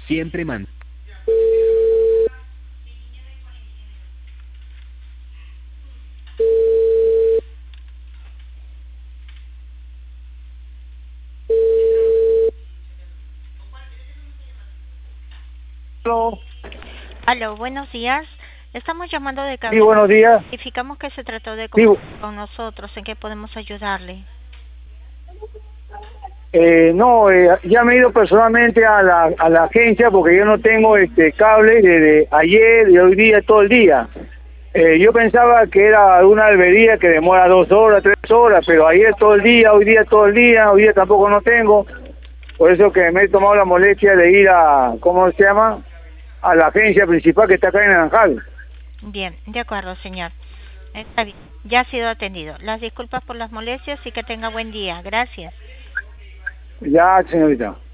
Siempre man. Aló. Aló, buenos días. Estamos llamando de Sí, cabina. buenos días. Verificamos que se trató de Sí, comunicar con nosotros. ¿En qué podemos ayudarle? no, ya me he ido personalmente a la agencia porque yo no tengo cable desde ayer y hoy día todo el día. Yo pensaba que era una albería que demora 2 horas, 3 horas, pero ayer todo el día, hoy día todo el día, hoy día tampoco no tengo. Por eso que me he tomado la molestia de ir a, ¿cómo se llama? A la agencia principal que está acá en Naranjal. Bien, de acuerdo, señor. Está bien. Ya ha sido atendido. Las disculpas por las molestias y que tenga buen día. Gracias. Ya, señorita.